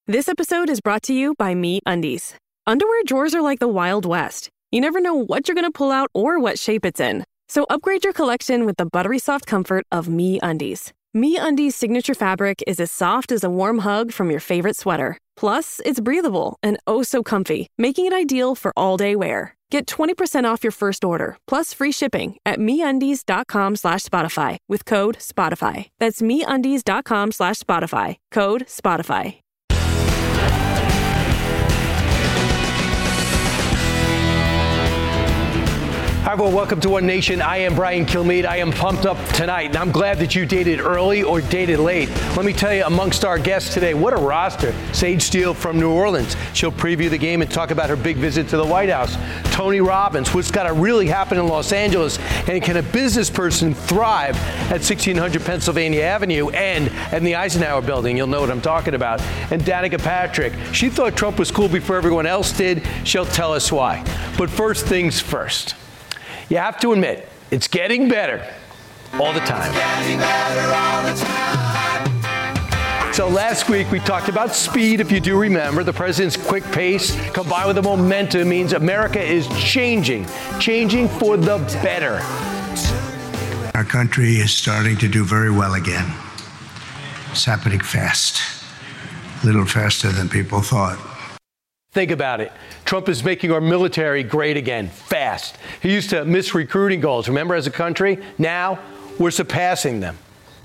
This episode is brought to you by MeUndies. Underwear drawers are like the Wild West. You never know what you're going to pull out or what shape it's in. So upgrade your collection with the buttery soft comfort of MeUndies. MeUndies' signature fabric is as soft as a warm hug from your favorite sweater. Plus, it's breathable and oh so comfy, making it ideal for all-day wear. Get 20% off your first order, plus free shipping at MeUndies.com/Spotify with code Spotify. That's MeUndies.com/Spotify, code Spotify. Hi, everyone. Welcome to One Nation. I am Brian Kilmeade. I am pumped up tonight, and I'm glad that you dated early or dated late. Let me tell you, amongst our guests today, what a roster. Sage Steele from New Orleans. She'll preview the game and talk about her big visit to the White House. Tony Robbins, what's got to really happen in Los Angeles, and can a business person thrive at 1600 Pennsylvania Avenue and in the Eisenhower Building? You'll know what I'm talking about. And Danica Patrick, she thought Trump was cool before everyone else did. She'll tell us why. But first things first. You have to admit, it's getting better all the time. So last week we talked about speed, if you do remember. The president's quick pace combined with the momentum means America is changing for the better. Our country is starting to do very well again. It's happening fast, a little faster than people thought. Think about it. Trump is making our military great again, fast. He used to miss recruiting goals, remember, as a country? Now we're surpassing them.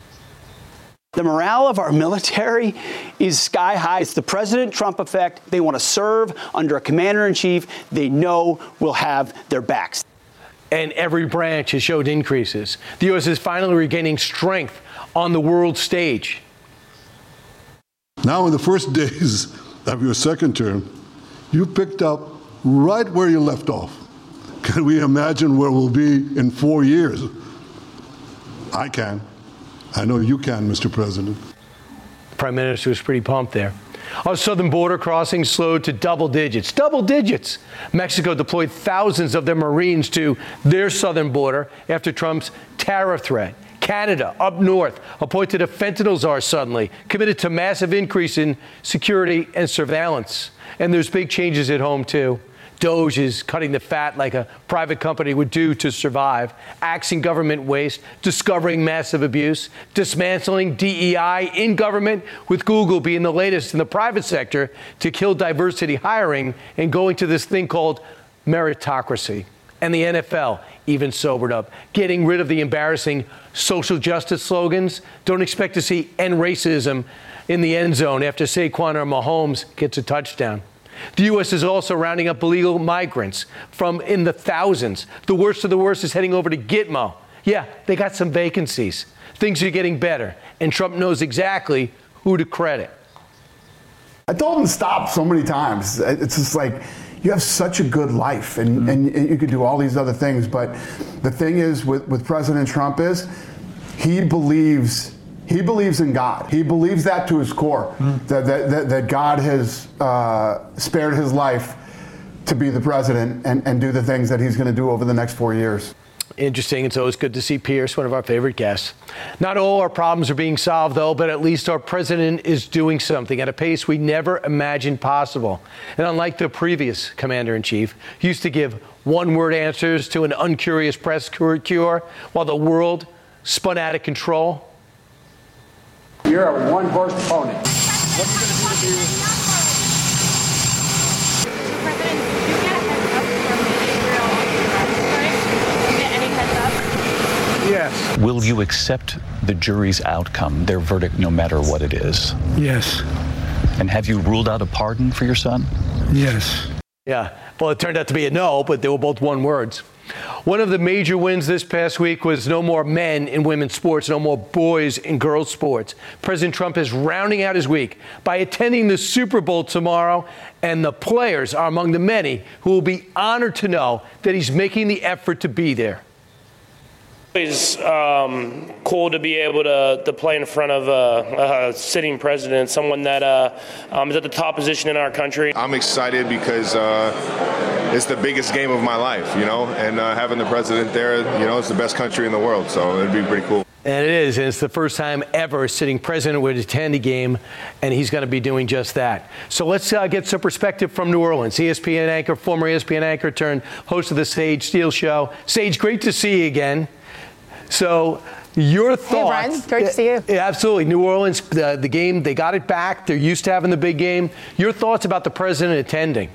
The morale of our military is sky high. It's the President Trump effect. They want to serve under a commander-in-chief they know will have their backs. And every branch has showed increases. The U.S. is finally regaining strength on the world stage. Now in the first days of your second term, you picked up right where you left off. Can we imagine where we'll be in 4 years? I can. I know you can, Mr. President. The Prime Minister was pretty pumped there. Our southern border crossings slowed to double digits. Double digits! Mexico deployed thousands of their Marines to their southern border after Trump's tariff threat. Canada, up north, appointed a fentanyl czar suddenly, committed to massive increase in security and surveillance. And there's big changes at home, too. DOGE is cutting the fat like a private company would do to survive, axing government waste, discovering massive abuse, dismantling DEI in government, with Google being the latest in the private sector to kill diversity hiring and going to this thing called meritocracy. And the NFL even sobered up, getting rid of the embarrassing social justice slogans. Don't expect to see end racism in the end zone after Saquon or Mahomes gets a touchdown. The U.S. is also rounding up illegal migrants from in the thousands. The worst of the worst is heading over to Gitmo. Yeah, they got some vacancies. Things are getting better, and Trump knows exactly who to credit. I told him to stop so many times. It's just like, you have such a good life, and you could do all these other things. But the thing is with President Trump is he believes in God. He believes that to his core, that God has spared his life to be the president and do the things that he's going to do over the next 4 years. Interesting. It's always good to see Pierce, one of our favorite guests. Not all our problems are being solved, though, but at least our president is doing something at a pace we never imagined possible. And unlike the previous commander-in-chief, who used to give one-word answers to an uncurious press cure while the world spun out of control. You're a one-horse pony. What are you going to do to me? President, did you get a heads up from the Israel strike? Did you get any heads up? Yes. Will you accept the jury's outcome, their verdict, no matter what it is? Yes. And have you ruled out a pardon for your son? Yes. Yeah. Well, it turned out to be a no, but they were both one words. One of the major wins this past week was no more men in women's sports, no more boys in girls' sports. President Trump is rounding out his week by attending the Super Bowl tomorrow, and the players are among the many who will be honored to know that he's making the effort to be there. It's cool to be able to play in front of a sitting president, someone that is at the top position in our country. I'm excited because it's the biggest game of my life, and having the president there, it's the best country in the world, so it'd be pretty cool. And it is, and it's the first time ever a sitting president would attend a game, and he's going to be doing just that. So let's get some perspective from New Orleans. ESPN anchor, former ESPN anchor turned host of the Sage Steele Show. Sage, great to see you again. So your thoughts. Hey, Brian. Great to see you. Yeah, absolutely. New Orleans, the game, they got it back. They're used to having the big game. Your thoughts about the president attending?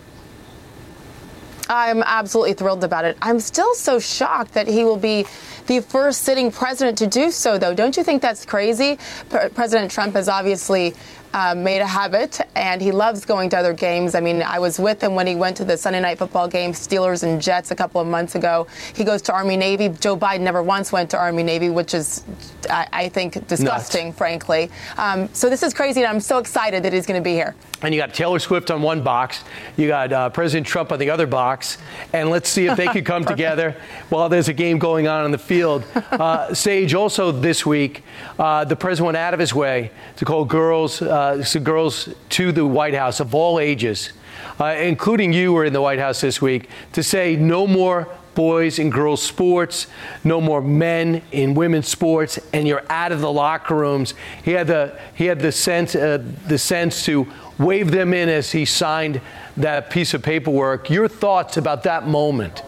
I'm absolutely thrilled about it. I'm still so shocked that he will be the first sitting president to do so, though. Don't you think that's crazy? President Trump has obviously made a habit, and he loves going to other games. I mean, I was with him when he went to the Sunday night football game, Steelers and Jets, a couple of months ago. He goes to Army-Navy. Joe Biden never once went to Army-Navy, which is, I think, disgusting, nuts, frankly. So this is crazy, and I'm so excited that he's going to be here. And you got Taylor Swift on one box. You got President Trump on the other box. And let's see if they can come together while there's a game going on in the field. Sage, also this week, the president went out of his way to call girls to the White House of all ages, including you were in the White House this week, to say no more boys and girls sports, no more men in women's sports, and you're out of the locker rooms. He had the sense to wave them in as he signed that piece of paperwork. Your thoughts about that moment?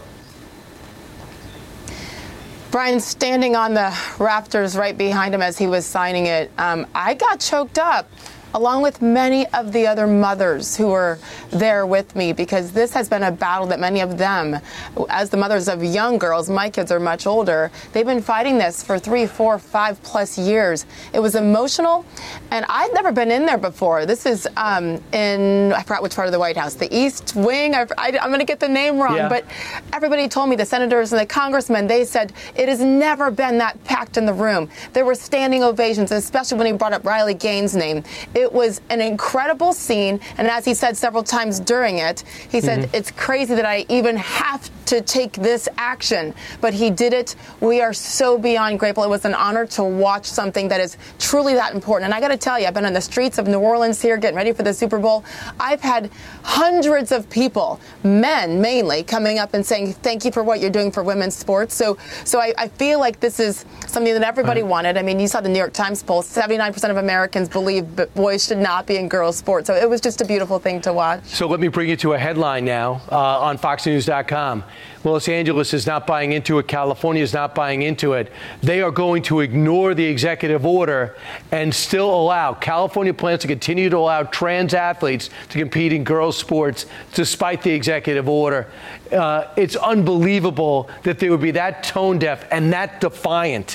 Brian, standing on the rafters right behind him as he was signing it, I got choked up, along with many of the other mothers who were there with me, because this has been a battle that many of them, as the mothers of young girls, my kids are much older, they've been fighting this for 3, 4, 5+ years. It was emotional, and I'd never been in there before. This is in, I forgot which part of the White House, the East Wing. I'm going to get the name wrong, but everybody told me, the senators and the congressmen, they said it has never been that packed in the room. There were standing ovations, especially when he brought up Riley Gaines' name. It was an incredible scene, and as he said several times during it, he said, it's crazy that I even have to take this action, but he did it. We are so beyond grateful. It was an honor to watch something that is truly that important. And I got to tell you, I've been on the streets of New Orleans here getting ready for the Super Bowl. I've had hundreds of people, men mainly, coming up and saying, thank you for what you're doing for women's sports. So I feel like this is something that everybody wanted. I mean, you saw the New York Times poll, 79% of Americans believe that boys should not be in girls' sports. So it was just a beautiful thing to watch. So let me bring you to a headline now on FoxNews.com. Los Angeles is not buying into it. California is not buying into it. They are going to ignore the executive order and still allow. California plans to continue to allow trans athletes to compete in girls' sports despite the executive order. It's unbelievable that they would be that tone deaf and that defiant.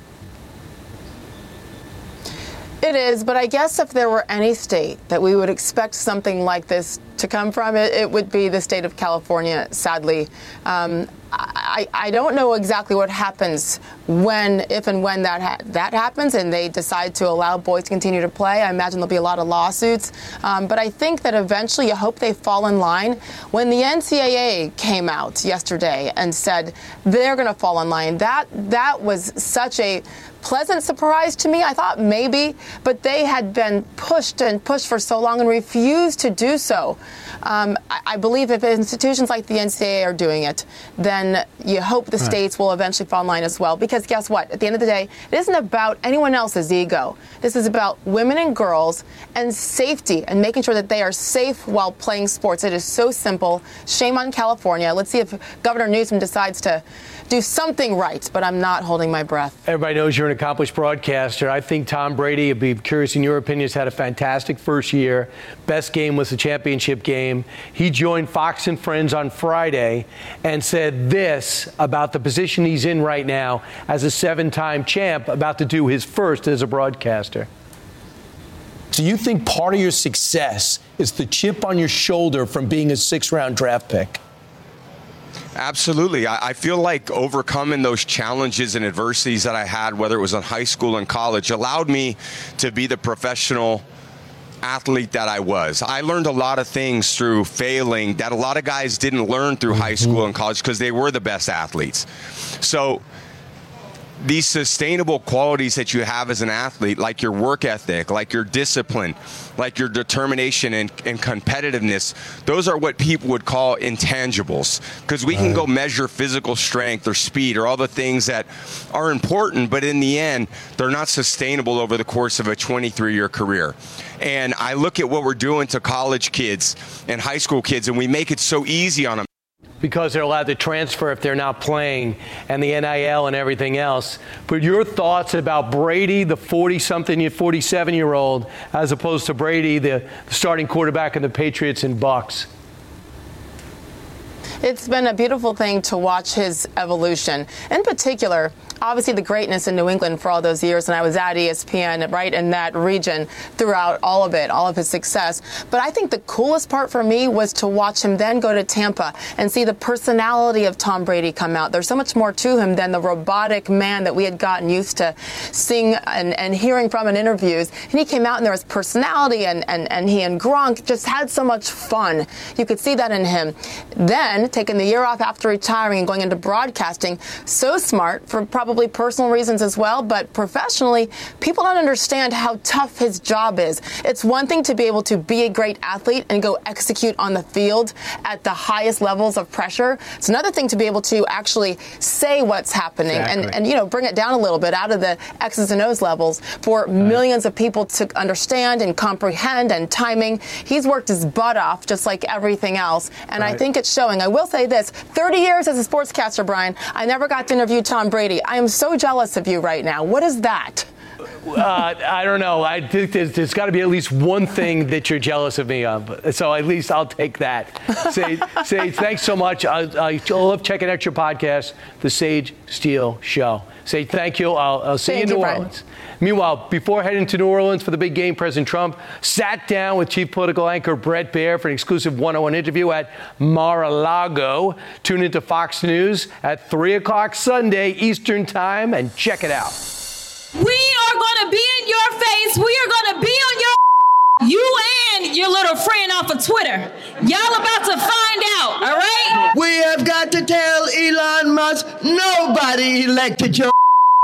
It is, but I guess if there were any state that we would expect something like this to come from, it would be the state of California, sadly. I don't know exactly what happens if and when that happens and they decide to allow boys to continue to play. I imagine there'll be a lot of lawsuits. But I think that eventually you hope they fall in line. When the NCAA came out yesterday and said they're going to fall in line, that was such a pleasant surprise to me. I thought maybe, but they had been pushed and pushed for so long and refused to do so. I believe if institutions like the NCAA are doing it, then you hope the states will eventually fall in line as well. Because guess what? At the end of the day, it isn't about anyone else's ego. This is about women and girls and safety and making sure that they are safe while playing sports. It is so simple. Shame on California. Let's see if Governor Newsom decides to do something right, but I'm not holding my breath. Everybody knows you're an accomplished broadcaster. I think Tom Brady, I'd be curious in your opinion, has had a fantastic first year. Best game was the championship game. He joined Fox and Friends on Friday and said this about the position he's in right now as a 7-time champ, about to do his first as a broadcaster. Do you think part of your success is the chip on your shoulder from being a 6th-round draft pick? Absolutely. I feel like overcoming those challenges and adversities that I had, whether it was in high school and college, allowed me to be the professional athlete that I was. I learned a lot of things through failing that a lot of guys didn't learn through high school and college because they were the best athletes. So these sustainable qualities that you have as an athlete, like your work ethic, like your discipline, like your determination and competitiveness, those are what people would call intangibles. Because we can go measure physical strength or speed or all the things that are important, but in the end, they're not sustainable over the course of a 23-year career. And I look at what we're doing to college kids and high school kids, and we make it so easy on them. Because they're allowed to transfer if they're not playing, and the NIL and everything else. But your thoughts about Brady, the 40-something, 47-year-old, as opposed to Brady, the starting quarterback of the Patriots and Bucs? It's been a beautiful thing to watch his evolution. In particular, obviously the greatness in New England for all those years, and I was at ESPN right in that region throughout all of it, all of his success. But I think the coolest part for me was to watch him then go to Tampa and see the personality of Tom Brady come out. There's so much more to him than the robotic man that we had gotten used to seeing and hearing from in interviews. And he came out and there was personality, and he and Gronk just had so much fun. You could see that in him. Then taking the year off after retiring and going into broadcasting, so smart for probably personal reasons as well, but professionally, people don't understand how tough his job is. It's one thing to be able to be a great athlete and go execute on the field at the highest levels of pressure. It's another thing to be able to actually say what's happening and you know, bring it down a little bit out of the X's and O's levels for millions of people to understand and comprehend, and timing. He's worked his butt off just like everything else, and I think it's showing. I will say this, 30 years as a sportscaster, Brian, I never got to interview Tom Brady. I am so jealous of you right now. What is that? I don't know. I think there's got to be at least one thing that you're jealous of me of. So at least I'll take that. Say thanks so much. I love checking out your podcast, The Sage Steele Show. Say thank you. I'll see you in New Orleans. Meanwhile, before heading to New Orleans for the big game, President Trump sat down with chief political anchor Bret Baier for an exclusive one-on-one interview at Mar-a-Lago. Tune into Fox News at 3 o'clock Sunday Eastern Time and check it out. We are going to be in your face. We are going to be on your you and your little friend off of Twitter. Y'all about to find out, all right? We have got to tell Elon Musk nobody elected your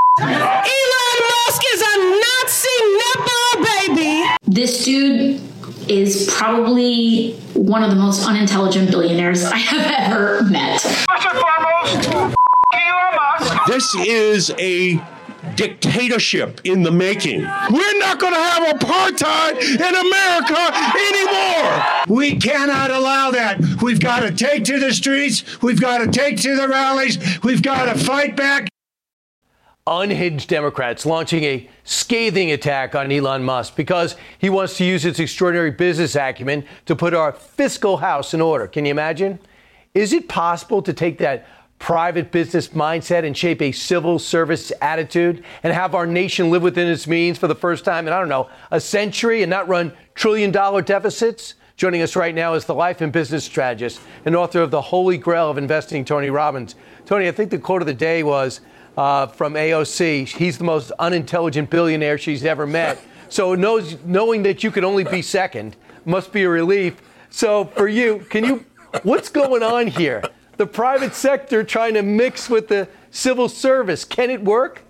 Elon Musk is a Nazi Nepo baby. This dude is probably one of the most unintelligent billionaires I have ever met. First and foremost, Elon Musk. This is a dictatorship in the making. We're not going to have apartheid in America anymore. We cannot allow that. We've got to take to the streets. We've got to take to the rallies. We've got to fight back. Unhinged Democrats launching a scathing attack on Elon Musk because he wants to use his extraordinary business acumen to put our fiscal house in order. Can you imagine? Is it possible to take that private business mindset and shape a civil service attitude and have our nation live within its means for the first time in, I don't know, a century and not run trillion-dollar deficits? Joining us right now is the life and business strategist and author of The Holy Grail of Investing, Tony Robbins. Tony, I think the quote of the day was from AOC, he's the most unintelligent billionaire she's ever met. So knowing that you could only be second must be a relief. So for you, what's going on here? The private sector trying to mix with the civil service. Can it work?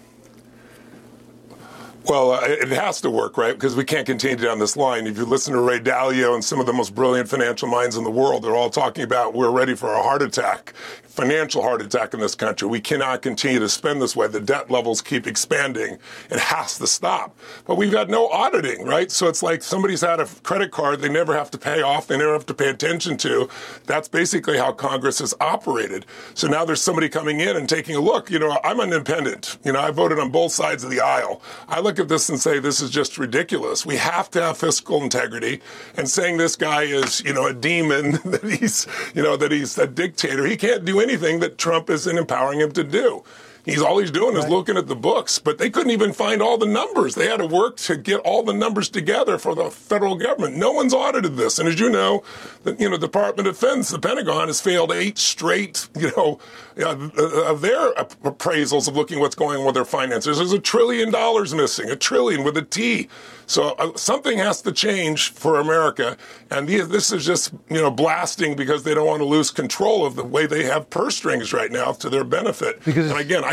Well, it has to work, right? Because we can't continue down this line. If you listen to Ray Dalio and some of the most brilliant financial minds in the world, they're all talking about we're ready for a heart attack, financial heart attack in this country. We cannot continue to spend this way. The debt levels keep expanding. It has to stop. But we've got no auditing, right? So it's like somebody's had a credit card they never have to pay off, they never have to pay attention to. That's basically how Congress has operated. So now there's somebody coming in and taking a look. You know, I'm independent. You know, I voted on both sides of the aisle. I look at this and say this is just ridiculous. We have to have fiscal integrity. And saying this guy is, you know, a demon, that he's a dictator, he can't do anything that Trump isn't empowering him to do. All he's doing is looking at the books, but they couldn't even find all the numbers. They had to work to get all the numbers together for the federal government. No one's audited this. And as you know, the Department of Defense, the Pentagon has failed 8 straight, of their appraisals of looking what's going on with their finances. There's $1 trillion missing, $1 trillion with a T. So something has to change for America. And this is just, blasting because they don't want to lose control of the way they have purse strings right now to their benefit. And again,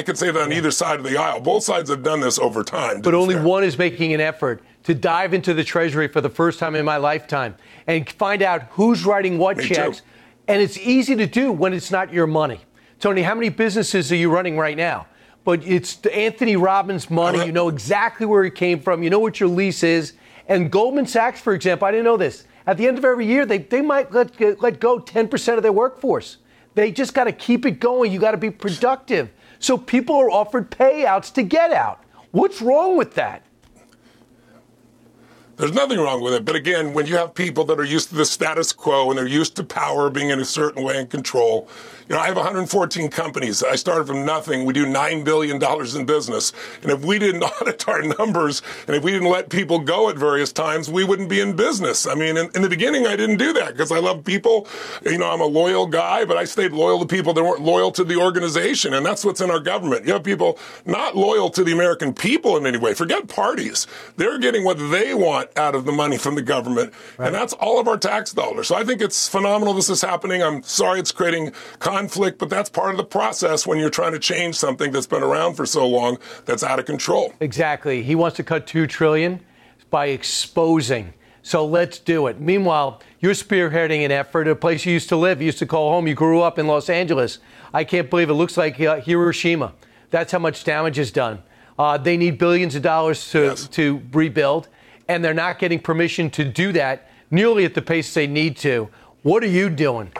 I could say that on either side of the aisle. Both sides have done this over time. But only one is making an effort to dive into the Treasury for the first time in my lifetime and find out who's writing what checks. Too. And it's easy to do when it's not your money. Tony, how many businesses are you running right now? But it's Anthony Robbins' money. You know exactly where it came from. You know what your lease is. And Goldman Sachs, for example, I didn't know this. At the end of every year, they might let go 10% of their workforce. They just got to keep it going. You got to be productive. So people are offered payouts to get out. What's wrong with that? There's nothing wrong with it. But again, when you have people that are used to the status quo and they're used to power being in a certain way and control, you know, I have 114 companies. I started from nothing. We do $9 billion in business. And if we didn't audit our numbers and if we didn't let people go at various times, we wouldn't be in business. I mean, in the beginning, I didn't do that because I love people. You know, I'm a loyal guy, but I stayed loyal to people that weren't loyal to the organization. And that's what's in our government. You have people not loyal to the American people in any way. Forget parties. They're getting what they want out of the money from the government. Right. And that's all of our tax dollars. So I think it's phenomenal this is happening. I'm sorry it's creating conflict, but that's part of the process when you're trying to change something that's been around for so long that's out of control. Exactly. He wants to cut $2 trillion by exposing. So let's do it. Meanwhile, you're spearheading an effort at a place you used to live. You used to call home. You grew up in Los Angeles. I can't believe it looks like Hiroshima. That's how much damage is done. They need billions of dollars to rebuild, and they're not getting permission to do that nearly at the pace they need to. What are you doing?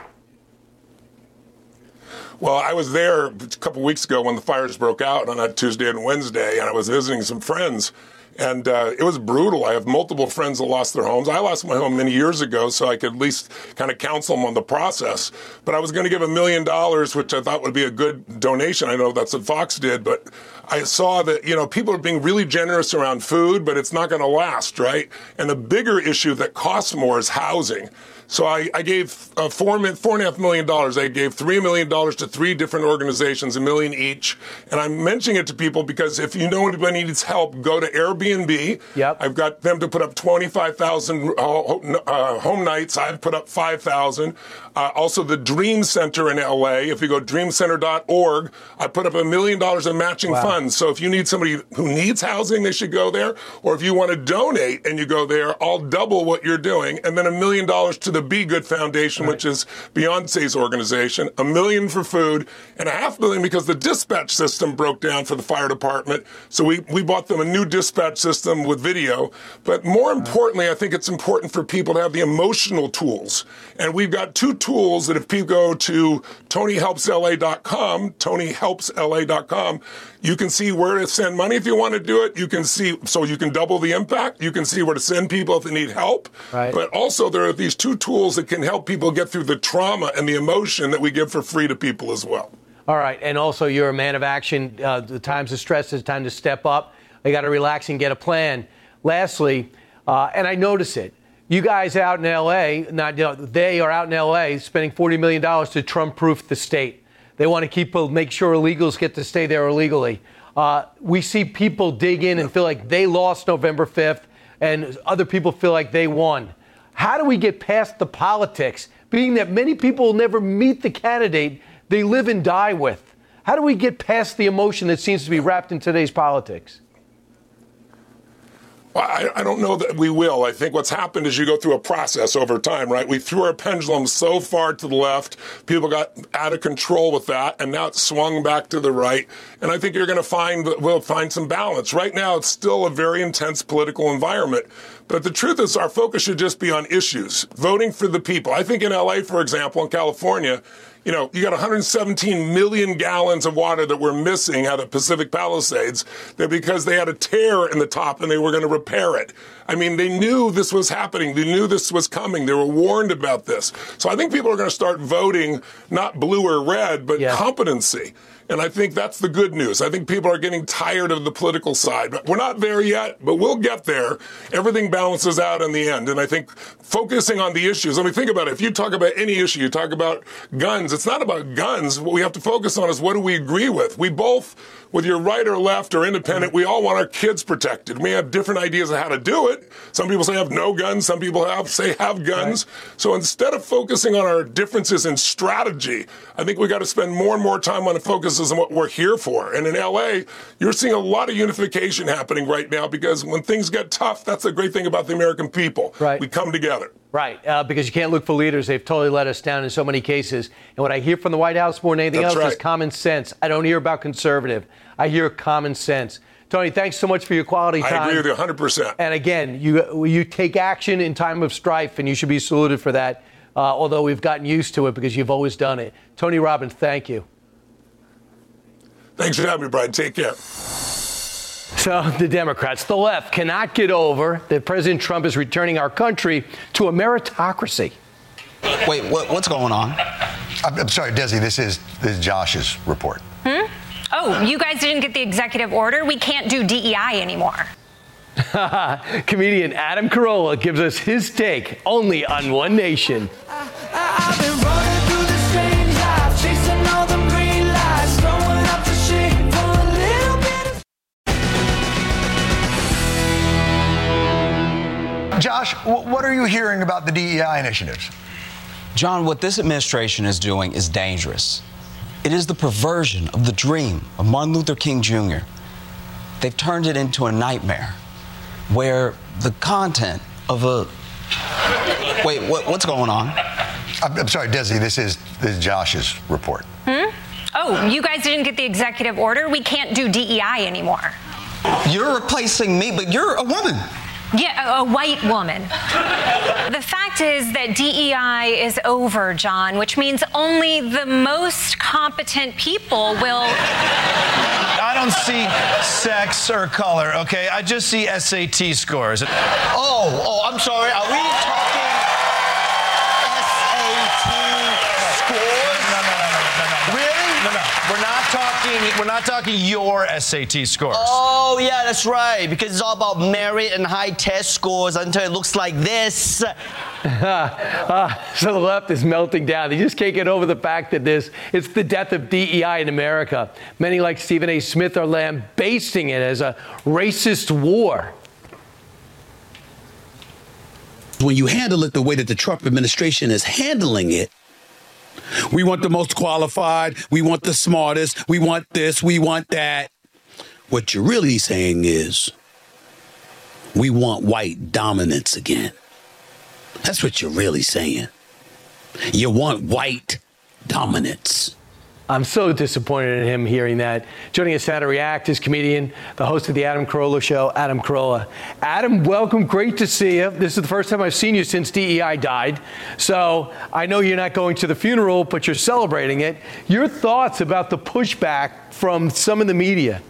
Well, I was there a couple weeks ago when the fires broke out on that Tuesday and Wednesday, and I was visiting some friends. And it was brutal. I have multiple friends that lost their homes. I lost my home many years ago, so I could at least kind of counsel them on the process. But I was going to give $1 million, which I thought would be a good donation. I know that's what Fox did, but I saw that, you know, people are being really generous around food, but it's not going to last, right? And the bigger issue that costs more is housing. So I gave $4.5 million. I gave $3 million to 3 different organizations, $1 million each. And I'm mentioning it to people because if you know anybody needs help, go to Airbnb. Yep. I've got them to put up 25,000 home nights. I've put up 5,000. Also, the Dream Center in L.A. If you go dreamcenter.org, I put up $1 million in matching funds. So if you need somebody who needs housing, they should go there. Or if you want to donate and you go there, I'll double what you're doing. And then $1 million to the Be Good Foundation, which is Beyonce's organization, $1 million for food, and $500,000 because the dispatch system broke down for the fire department. So we bought them a new dispatch system with video. But more importantly, I think it's important for people to have the emotional tools. And we've got 2 tools that if people go to TonyHelpsLA.com, you can see where to send money if you want to do it. You can see, so you can double the impact. You can see where to send people if they need help. Right. But also there are these 2 tools that can help people get through the trauma and the emotion that we give for free to people as well. All right. And also you're a man of action. The times of stress, it's time to step up. You got to relax and get a plan. Lastly, and I notice it, you guys out in L.A., they are out in L.A. spending $40 million to Trump-proof the state. They want to make sure illegals get to stay there illegally. We see people dig in and feel like they lost November 5th, and other people feel like they won. How do we get past the politics, being that many people will never meet the candidate they live and die with? How do we get past the emotion that seems to be wrapped in today's politics? Well, I don't know that we will. I think what's happened is you go through a process over time, right? We threw our pendulum so far to the left, people got out of control with that, and now it's swung back to the right. And I think we'll find some balance. Right now, it's still a very intense political environment. But the truth is our focus should just be on issues, voting for the people. I think in L.A., for example, in California, you know, you got 117 million gallons of water that we're missing out of Pacific Palisades because they had a tear in the top and they were going to repair it. I mean, they knew this was happening. They knew this was coming. They were warned about this. So I think people are going to start voting not blue or red, but competency. And I think that's the good news. I think people are getting tired of the political side. But we're not there yet, but we'll get there. Everything balances out in the end. And I think focusing on the issues, I mean, think about it. If you talk about any issue, you talk about guns, it's not about guns. What we have to focus on is what do we agree with? We both, whether you're right or left or independent, we all want our kids protected. We have different ideas of how to do it. Some people say have no guns. Some people say have guns. Right. So instead of focusing on our differences in strategy, I think we got to spend more and more time on the focus isn't what we're here for. And in L.A., you're seeing a lot of unification happening right now because when things get tough, that's the great thing about the American people. Right. We come together. Right, because you can't look for leaders. They've totally let us down in so many cases. And what I hear from the White House more than anything else is common sense. I don't hear about conservative. I hear common sense. Tony, thanks so much for your quality time. I agree with you 100%. And again, you take action in time of strife, and you should be saluted for that, although we've gotten used to it because you've always done it. Tony Robbins, thank you. Thanks for having me, Brian. Take care. So the Democrats, the left, cannot get over that President Trump is returning our country to a meritocracy. Wait, what's going on? I'm sorry, Desi, this is Josh's report. Oh, you guys didn't get the executive order? We can't do DEI anymore. Comedian Adam Carolla gives us his take only on One Nation. I've been running through the strange life, chasing all the green lights, throwing up the shade for a little bit of... Josh, what are you hearing about the DEI initiatives? John, what this administration is doing is dangerous. It is the perversion of the dream of Martin Luther King Jr. They've turned it into a nightmare where the content of a... Wait, what's going on? I'm sorry, Desi, this is Josh's report. Oh, you guys didn't get the executive order? We can't do DEI anymore. You're replacing me, but you're a woman. Yeah, a white woman. The fact is that DEI is over, John, which means only the most competent people will... I don't see sex or color, okay? I just see SAT scores. Oh, I'm sorry. Are we talking SAT scores? No. Really? No. We're not talking your SAT scores. Oh, yeah, that's right. Because it's all about merit and high test scores until it looks like this. So the left is melting down. They just can't get over the fact that it's the death of DEI in America. Many like Stephen A. Smith are lambasting it as a racist war. When you handle it the way that the Trump administration is handling it, we want the most qualified, we want the smartest, we want this, we want that. What you're really saying is, we want white dominance again. That's what you're really saying. You want white dominance. I'm so disappointed in him hearing that. Joining us now to react is comedian, the host of the Adam Carolla Show, Adam Carolla. Adam, welcome. Great to see you. This is the first time I've seen you since DEI died. So I know you're not going to the funeral, but you're celebrating it. Your thoughts about the pushback from some in the media?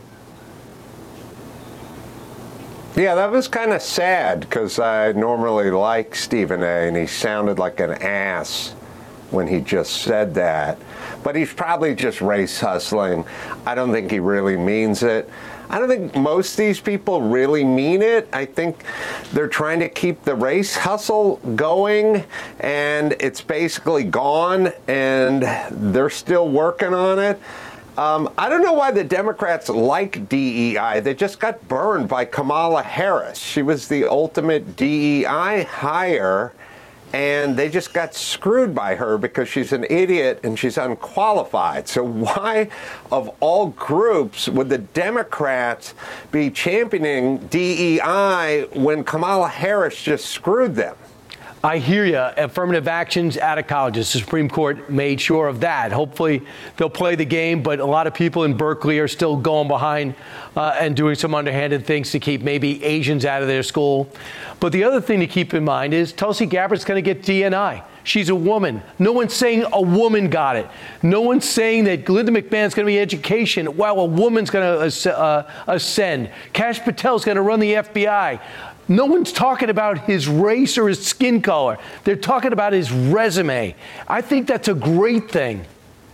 Yeah, that was kind of sad because I normally like Stephen A. and he sounded like an ass when he just said that. But he's probably just race hustling. I don't think he really means it. I don't think most of these people really mean it. I think they're trying to keep the race hustle going, and it's basically gone, and they're still working on it. I don't know why the Democrats like DEI. They just got burned by Kamala Harris. She was the ultimate DEI hire, and they just got screwed by her because she's an idiot and she's unqualified. So why, of all groups, would the Democrats be championing DEI when Kamala Harris just screwed them? I hear you. Affirmative actions out of colleges. The Supreme Court made sure of that. Hopefully they'll play the game, but a lot of people in Berkeley are still going behind and doing some underhanded things to keep maybe Asians out of their school. But the other thing to keep in mind is Tulsi Gabbard's going to get DNI. She's a woman. No one's saying a woman got it. No one's saying that Linda McMahon's going to be education while a woman's going to ascend. Kash Patel's going to run the FBI. No one's talking about his race or his skin color. They're talking about his resume. I think that's a great thing.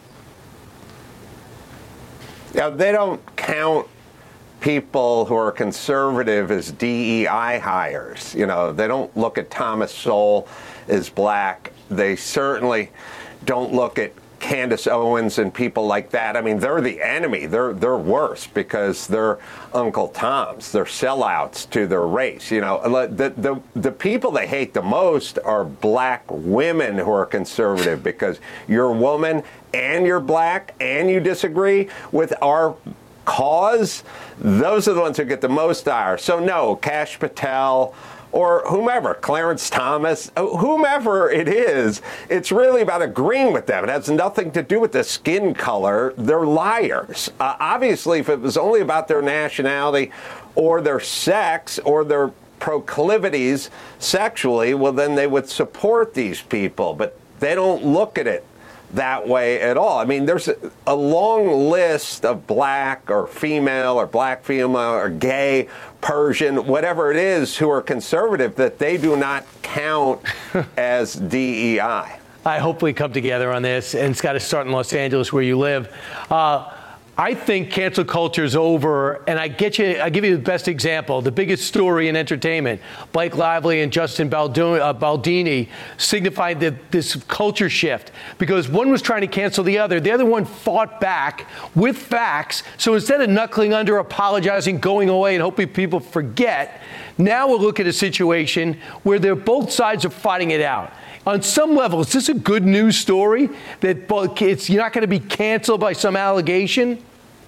Yeah, they don't count people who are conservative as DEI hires. You know, they don't look at Thomas Sowell as black. They certainly don't look at Candace Owens and people like that. I mean, they're the enemy. They're worse because they're Uncle Toms. They're sellouts to their race. You know, the people they hate the most are black women who are conservative because you're a woman and you're black and you disagree with our cause. Those are the ones who get the most ire. So no, Kash Patel or whomever, Clarence Thomas, whomever it is, it's really about agreeing with them. It has nothing to do with the skin color. They're liars. Obviously, if it was only about their nationality or their sex or their proclivities sexually, well, then they would support these people. But they don't look at it that way at all. I mean, there's a long list of black or female or black female or gay, Persian, whatever it is, who are conservative that they do not count as DEI. I hope we come together on this, and it's got to start in Los Angeles where you live. I think cancel culture is over, and I give you the best example, the biggest story in entertainment. Blake Lively and Justin Baldini signified this culture shift because one was trying to cancel the other one fought back with facts. So instead of knuckling under, apologizing, going away, and hoping people forget, now we'll look at a situation where both sides are fighting it out. On some level, is this a good news story that you're not going to be canceled by some allegation?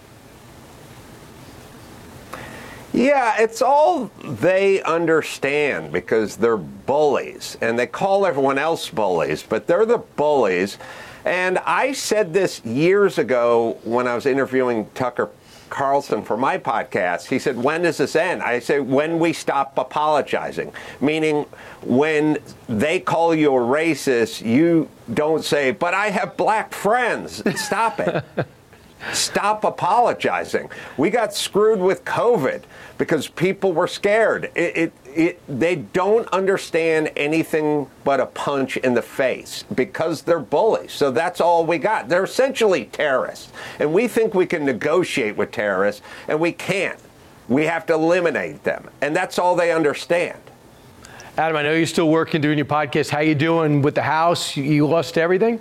Yeah, it's all they understand because they're bullies, and they call everyone else bullies, but they're the bullies. And I said this years ago when I was interviewing Tucker Carlson for my podcast. He said, when does this end? I say, when we stop apologizing, meaning when they call you a racist, you don't say, but I have black friends. Stop it. Stop apologizing. We got screwed with COVID because people were scared. They don't understand anything but a punch in the face because they're bullies. So that's all we got. They're essentially terrorists. And we think we can negotiate with terrorists, and we can't. We have to eliminate them. And that's all they understand. Adam, I know you're still working, doing your podcast. How you doing with the house? You lost everything?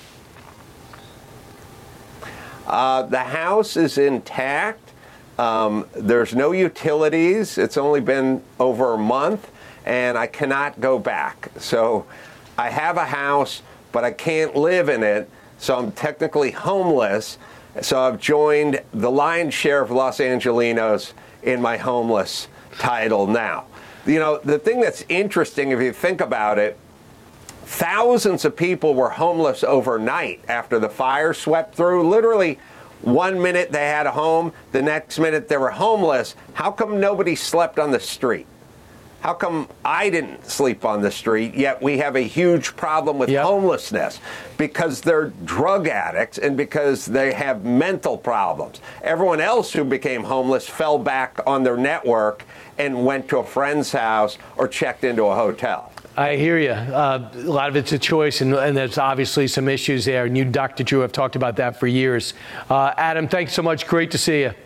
The house is intact. There's no utilities. It's only been over a month, and I cannot go back. So I have a house, but I can't live in it, so I'm technically homeless. So I've joined the lion's share of Los Angelinos in my homeless title now. You know, the thing that's interesting, if you think about it, thousands of people were homeless overnight after the fire swept through. Literally, 1 minute they had a home, the next minute they were homeless. How come nobody slept on the street? How come I didn't sleep on the street, yet we have a huge problem with homelessness? Because they're drug addicts and because they have mental problems. Everyone else who became homeless fell back on their network and went to a friend's house or checked into a hotel. I hear you. A lot of it's a choice, and there's obviously some issues there. And you, Dr. Drew, have talked about that for years. Adam, thanks so much. Great to see you.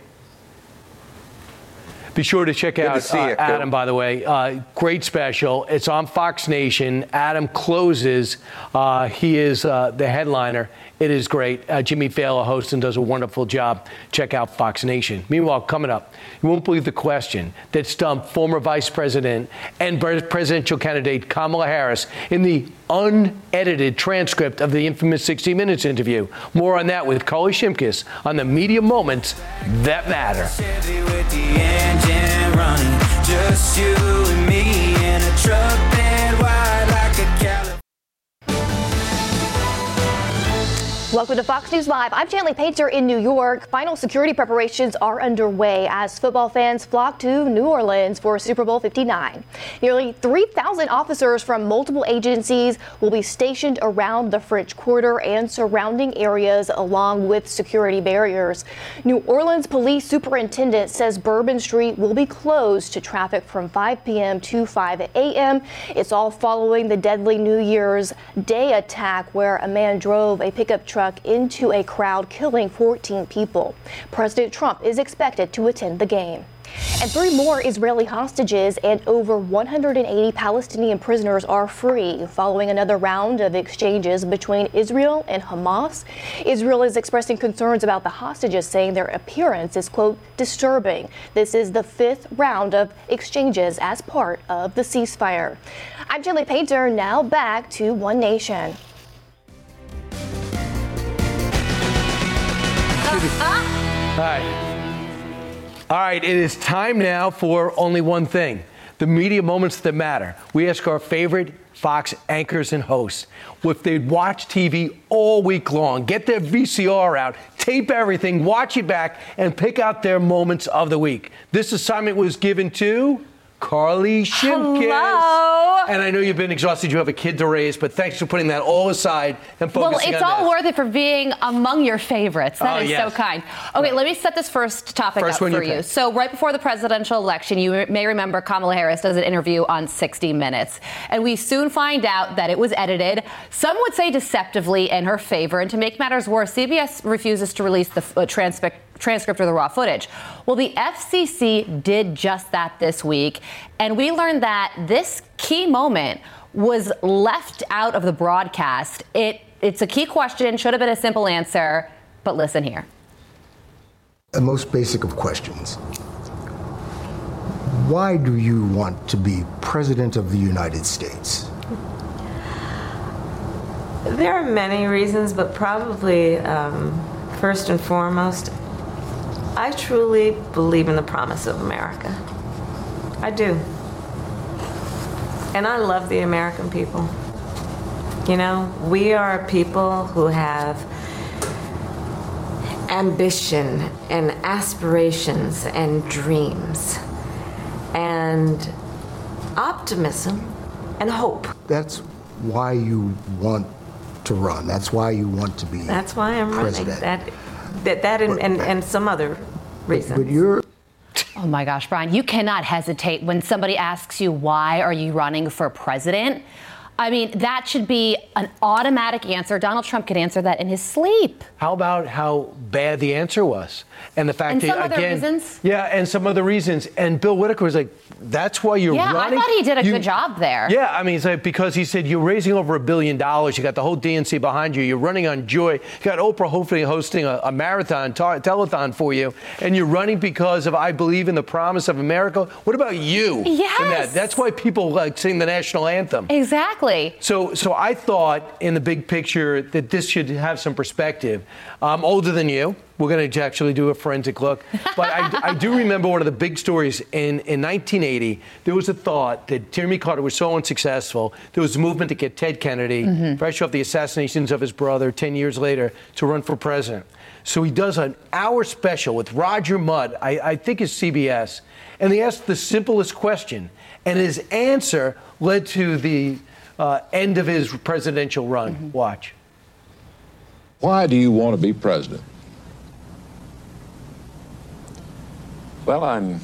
Be sure to check out Adam, by the way. Great special. It's on Fox Nation. Adam closes. He is the headliner. It is great. Jimmy Fallon hosts and does a wonderful job. Check out Fox Nation. Meanwhile, coming up, you won't believe the question that stumped former Vice President and presidential candidate Kamala Harris in the unedited transcript of the infamous 60 Minutes interview. More on that with Carly Shimkus on the media moments that matter. Just you and me in a truck bed wide like a California. Welcome to Fox News Live. I'm Chanley Painter in New York. Final security preparations are underway as football fans flock to New Orleans for Super Bowl 59. Nearly 3,000 officers from multiple agencies will be stationed around the French Quarter and surrounding areas along with security barriers. New Orleans Police Superintendent says Bourbon Street will be closed to traffic from 5 p.m. to 5 a.m. It's all following the deadly New Year's Day attack where a man drove a pickup truck into a crowd, killing 14 people. President Trump is expected to attend the game. And 3 more Israeli hostages and over 180 Palestinian prisoners are free following another round of exchanges between Israel and Hamas. Israel is expressing concerns about the hostages, saying their appearance is, quote, disturbing. This is the 5th round of exchanges as part of the ceasefire. I'm Julie Painter, now back to One Nation. All right, it is time now for only one thing, the media moments that matter. We ask our favorite Fox anchors and hosts if they'd watch TV all week long, get their VCR out, tape everything, watch it back, and pick out their moments of the week. This assignment was given to Carly Shimkus. Hello. And I know you've been exhausted. You have a kid to raise, but thanks for putting that all aside and focusing on this. Well, it's all worth it for being among your favorites. That is yes. so kind. Okay, let me set this first topic up for you. So right before the presidential election, you may remember Kamala Harris does an interview on 60 Minutes. And we soon find out that it was edited, some would say deceptively, in her favor. And to make matters worse, CBS refuses to release the transcript or the raw footage. Well, the FCC did just that this week, and we learned that this key moment was left out of the broadcast. It's a key question, should have been a simple answer, but listen here. The most basic of questions. Why do you want to be president of the United States? There are many reasons, but probably first and foremost, I truly believe in the promise of America. I do. And I love the American people. You know, we are a people who have ambition and aspirations and dreams and optimism and hope. That's why you want to run. That's why you want to be president. That's why I'm running. That and some other reasons. But you're... Oh my gosh, Brian, you cannot hesitate when somebody asks you, why are you running for president? I mean, that should be an automatic answer. Donald Trump could answer that in his sleep. How about how bad the answer was? And the fact that, some other reasons? Yeah, and some other reasons. And Bill Whitaker was like, that's why you're running? Yeah, I thought he did a good job there. Yeah, I mean, it's like, because he said you're raising over $1 billion. You got the whole DNC behind you. You're running on joy. You got Oprah hopefully hosting a marathon, telethon for you. And you're running because of, I believe in the promise of America. What about you? Yes. That's why people like sing the national anthem. Exactly. So I thought in the big picture that this should have some perspective. I'm older than you. We're going to actually do a forensic look. But I do remember one of the big stories in 1980. There was a thought that Jimmy Carter was so unsuccessful. There was a movement to get Ted Kennedy, fresh off the assassinations of his brother 10 years later, to run for president. So he does an hour special with Roger Mudd, I think it's CBS, and he asked the simplest question. And his answer led to the end of his presidential run. Watch. Why do you want to be president? Well, I'm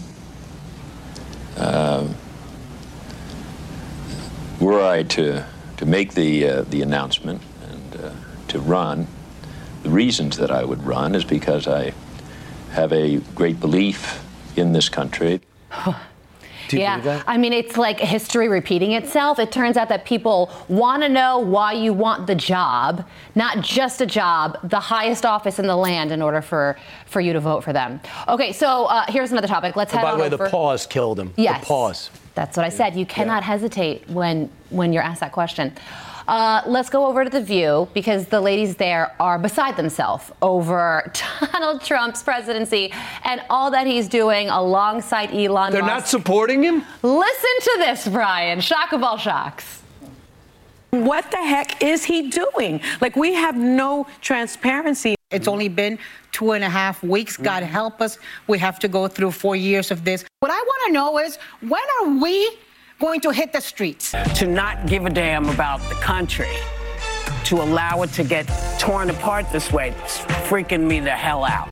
were I to make the announcement and to run, the reasons that I would run is because I have a great belief in this country. Yeah, I mean, it's like history repeating itself. It turns out that people want to know why you want the job, not just a job, the highest office in the land in order for you to vote for them. Okay, so here's another topic. Let's head on over. By the way, the pause killed him. Yes. The pause. That's what I said. You cannot hesitate when you're asked that question. Let's go over to The View, because the ladies there are beside themselves over Donald Trump's presidency and all that he's doing alongside Elon Musk. They're not supporting him? Listen to this, Brian. Shock of all shocks. What the heck is he doing? Like, we have no transparency. It's only been 2.5 weeks. God help us. We have to go through 4 years of this. What I want to know is, when are we going to hit the streets? To not give a damn about the country, to allow it to get torn apart this way, it's freaking me the hell out.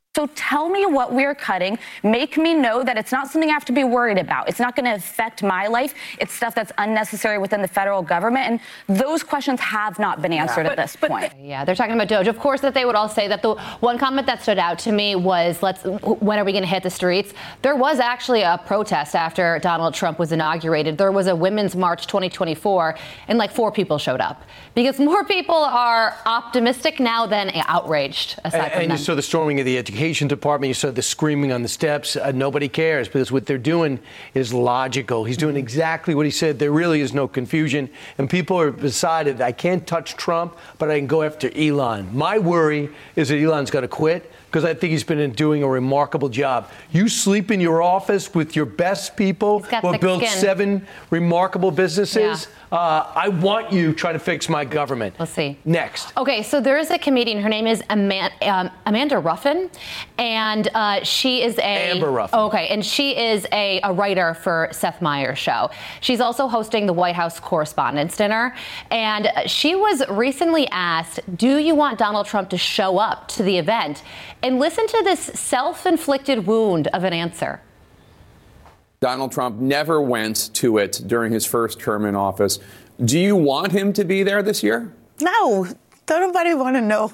So tell me what we're cutting. Make me know that it's not something I have to be worried about. It's not going to affect my life. It's stuff that's unnecessary within the federal government. And those questions have not been answered at this point. Yeah, they're talking about DOGE. Of course, that they would all say that. The one comment that stood out to me was, when are we going to hit the streets? There was actually a protest after Donald Trump was inaugurated. There was a Women's March 2024, and like 4 people showed up. Because more people are optimistic now than outraged, aside from and you saw the storming of the education department. You saw the screaming on the steps. Nobody cares because what they're doing is logical. He's doing exactly what he said. There really is no confusion. And people are decided, I can't touch Trump, but I can go after Elon. My worry is that Elon's going to quit, because I think he's been doing a remarkable job. You sleep in your office with your best people who have built 7 remarkable businesses. Yeah. I want you trying to fix my government. Let's see. Next. Okay, so there is a comedian. Her name is Amanda Ruffin, and she is Amber Ruffin. Okay, and she is a writer for Seth Meyers' show. She's also hosting the White House Correspondents' Dinner, and she was recently asked, do you want Donald Trump to show up to the event? And listen to this self-inflicted wound of an answer. Donald Trump never went to it during his first term in office. Do you want him to be there this year? No, don't nobody want to know.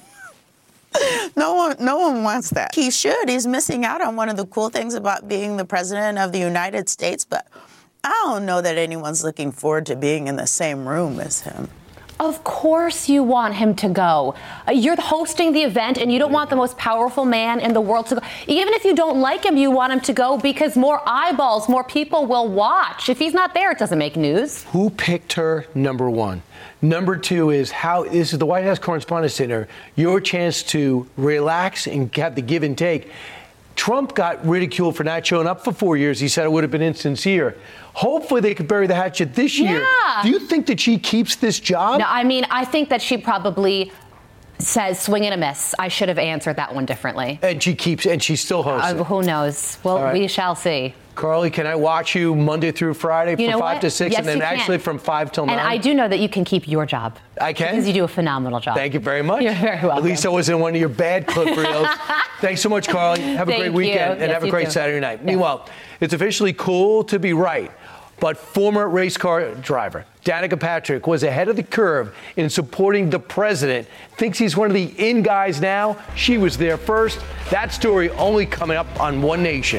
No one wants that. He should. He's missing out on one of the cool things about being the president of the United States, but I don't know that anyone's looking forward to being in the same room as him. Of course you want him to go. You're hosting the event, and you don't want the most powerful man in the world to go. Even if you don't like him, you want him to go because more eyeballs, more people will watch. If he's not there, it doesn't make news. Who picked her? Number 1. Number 2 is this is the White House Correspondents' Dinner, your chance to relax and have the give and take. Trump got ridiculed for not showing up for 4 years. He said it would have been insincere. Hopefully they could bury the hatchet this year. Yeah. Do you think that she keeps this job? No, I mean, I think that she probably says swing and a miss. I should have answered that one differently. And she still hosts it. Who knows? Well, right. We shall see. Carly, can I watch you Monday through Friday from 5 to 6 yes, and then actually from 5 till 9? And I do know that you can keep your job. I can? Because you do a phenomenal job. Thank you very much. You're very welcome. At least I wasn't one of your bad clip reels. Thanks so much, Carly. Have a great weekend and have a great Saturday night. Yes. Meanwhile, it's officially cool to be right. But former race car driver Danica Patrick was ahead of the curve in supporting the president. Thinks he's one of the in guys now. She was there first. That story only coming up on One Nation.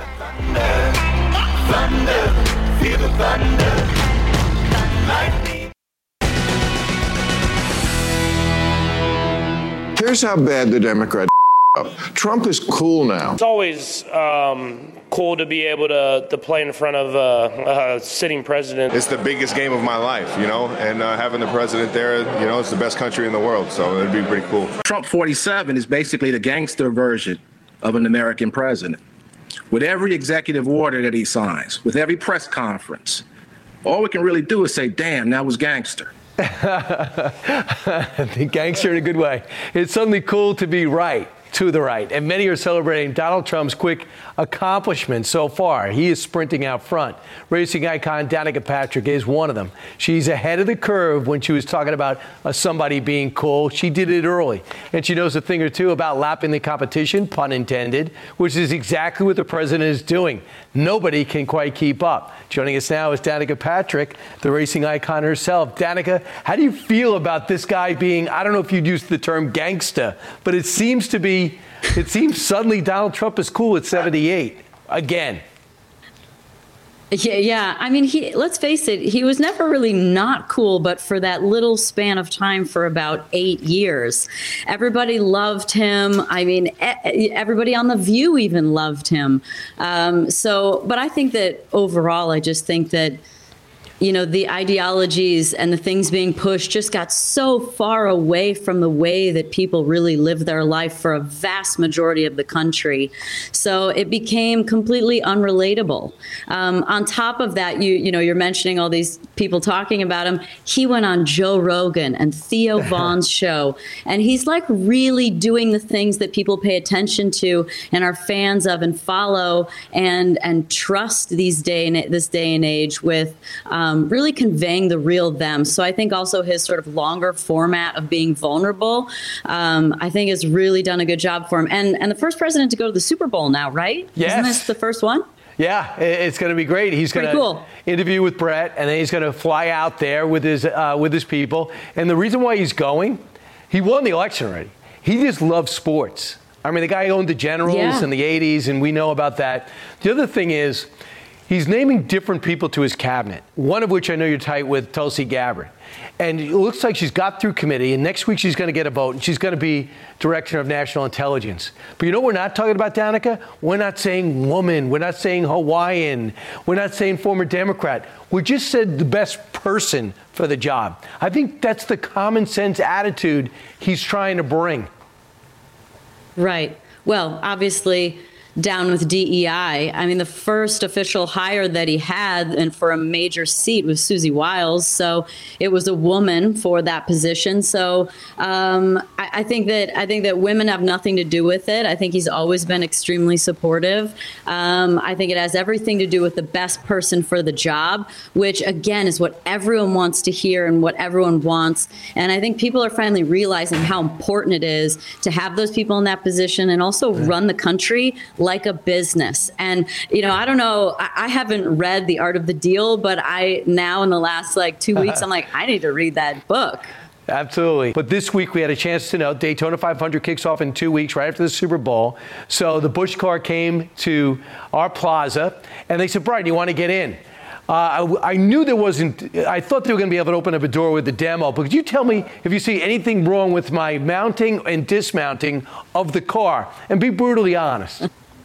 Thunder, feel the thunder. Lightning. Here's how bad the Democrats up. Trump is cool now. It's always cool to be able to play in front of a sitting president. It's the biggest game of my life, and having the president there, it's the best country in the world, so it'd be pretty cool. Trump 47 is basically the gangster version of an American president. With every executive order that he signs, with every press conference, all we can really do is say, damn, that was gangster. The gangster in a good way. It's suddenly cool to be right. To the right. And many are celebrating Donald Trump's quick accomplishments so far. He is sprinting out front. Racing icon Danica Patrick is one of them. She's ahead of the curve when she was talking about somebody being cool. She did it early. And she knows a thing or two about lapping the competition, pun intended, which is exactly what the president is doing. Nobody can quite keep up. Joining us now is Danica Patrick, the racing icon herself. Danica, how do you feel about this guy being, I don't know if you'd use the term gangsta, but it seems suddenly Donald Trump is cool at 78 again. Yeah. I mean, let's face it, he was never really not cool, but for that little span of time for about 8 years, everybody loved him. I mean, everybody on The View even loved him. But I think that overall, I just think that, the ideologies and the things being pushed just got so far away from the way that people really live their life for a vast majority of the country. So it became completely unrelatable. On top of that, you're mentioning all these people talking about him. He went on Joe Rogan and Theo Vaughn's show, and he's like really doing the things that people pay attention to and are fans of and follow and trust this day and age with really conveying the real them. So I think also his sort of longer format of being vulnerable, I think has really done a good job for him. And the first president to go to the Super Bowl now, right? Yes. Isn't this the first one? Yeah, it's going to be great. He's going to interview with Brett, and then he's going to fly out there with his people. And the reason why he's going, he won the election already. He just loves sports. I mean, the guy owned the Generals in the 80s, and we know about that. The other thing is, he's naming different people to his cabinet, one of which I know you're tight with, Tulsi Gabbard. And it looks like she's got through committee, and next week she's going to get a vote, and she's going to be Director of National Intelligence. But you know what we're not talking about, Danica? We're not saying woman. We're not saying Hawaiian. We're not saying former Democrat. We just said the best person for the job. I think that's the common sense attitude he's trying to bring. Right. Well, obviously, down with DEI. I mean, the first official hire that he had and for a major seat was Susie Wiles. So it was a woman for that position. So I think that women have nothing to do with it. I think he's always been extremely supportive. I think it has everything to do with the best person for the job, which again is what everyone wants to hear and what everyone wants. And I think people are finally realizing how important it is to have those people in that position and also run the country like a business. And, you know, I don't know, I haven't read The Art of the Deal, but I now in the last 2 weeks, I'm like, I need to read that book. Absolutely. But this week we had a chance to know Daytona 500 kicks off in 2 weeks, right after the Super Bowl. So the Busch car came to our plaza and they said, Brian, you want to get in? I knew there wasn't, I thought they were going to be able to open up a door with the demo, but could you tell me if you see anything wrong with my mounting and dismounting of the car? And be brutally honest.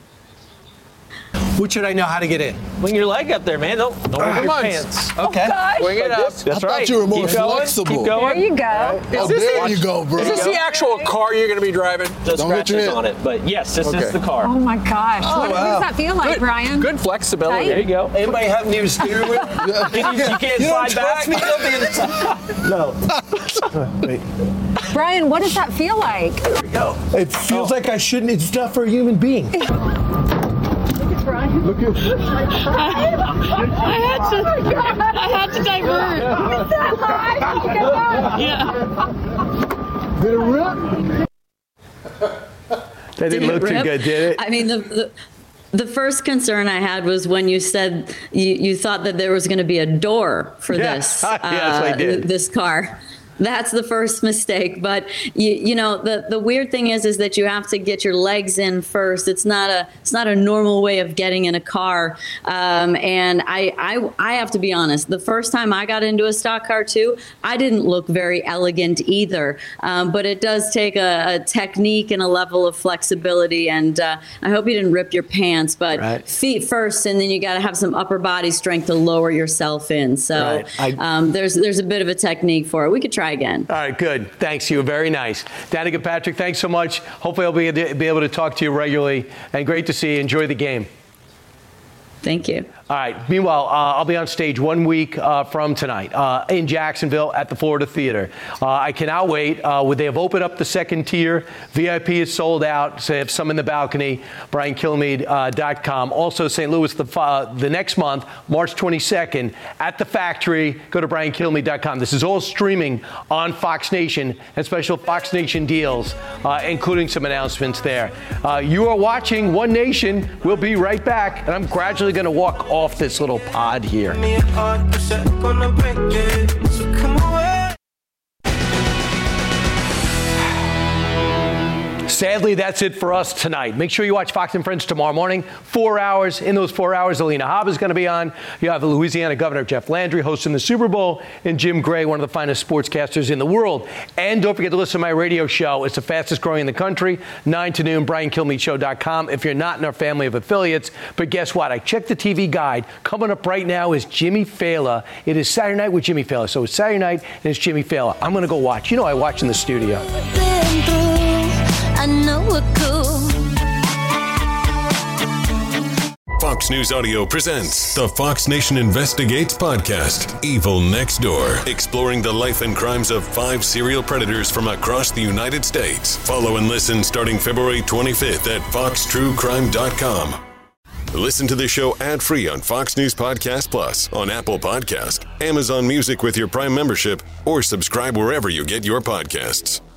What should I know how to get in? Bring your leg up there, man. Don't wear your pants. Okay. Bring it up. That's right. I thought you were more Keep going. flexible. Keep going. There you go. Right. Oh, there you go, bro. Is this the actual car you're going to be driving? Just scratches on it. But yes, this is the car. Oh my gosh. What does that feel like, Brian? Good flexibility. Tight? There you go. Anybody have new steering wheel? You can't slide back. No. Wait. Brian, what does that feel like? There we go. It feels like I shouldn't. It's not for a human being. Look at I had to divert. Is that high? Yeah. Did it rip? That didn't look too good, did it? I mean, the first concern I had was when you said you thought that there was going to be a door for this. Yes, I did. This car. That's the first mistake. But you know, the weird thing is that you have to get your legs in first. It's not a normal way of getting in a car. And I have to be honest. The first time I got into a stock car too, I didn't look very elegant either. But it does take a technique and a level of flexibility. And I hope you didn't rip your pants. But feet first, and then you got to have some upper body strength to lower yourself in. So there's a bit of a technique for it. We could try again. All right, good. Thanks. You were very nice. Danica Patrick, thanks so much. Hopefully I'll be able to talk to you regularly. And great to see you. Enjoy the game. Thank you. All right. Meanwhile, I'll be on stage 1 week from tonight in Jacksonville at the Florida Theater. I cannot wait. They have opened up the second tier. VIP is sold out. So they have some in the balcony. BrianKilmeade.com. Also, St. Louis the next month, March 22nd, at the Factory. Go to BrianKilmeade.com. This is all streaming on Fox Nation and special Fox Nation deals, including some announcements there. You are watching One Nation. We'll be right back. And I'm gradually going to walk off this little pod here. Sadly, that's it for us tonight. Make sure you watch Fox & Friends tomorrow morning, 4 hours. In those 4 hours, Alina Habba is going to be on. You have Louisiana Governor Jeff Landry hosting the Super Bowl, and Jim Gray, one of the finest sportscasters in the world. And don't forget to listen to my radio show. It's the fastest growing in the country, 9 to noon, BrianKilmeadeShow.com if you're not in our family of affiliates. But guess what? I checked the TV guide. Coming up right now is Jimmy Fallon. It is Saturday Night with Jimmy Fallon. So it's Saturday night, and it's Jimmy Fallon. I'm going to go watch. You know I watch in the studio. I know we're cool. Fox News Audio presents the Fox Nation Investigates podcast, Evil Next Door, exploring the life and crimes of 5 serial predators from across the United States. Follow and listen starting February 25th at foxtruecrime.com. Listen to the show ad-free on Fox News Podcast Plus, on Apple Podcast, Amazon Music with your Prime membership, or subscribe wherever you get your podcasts.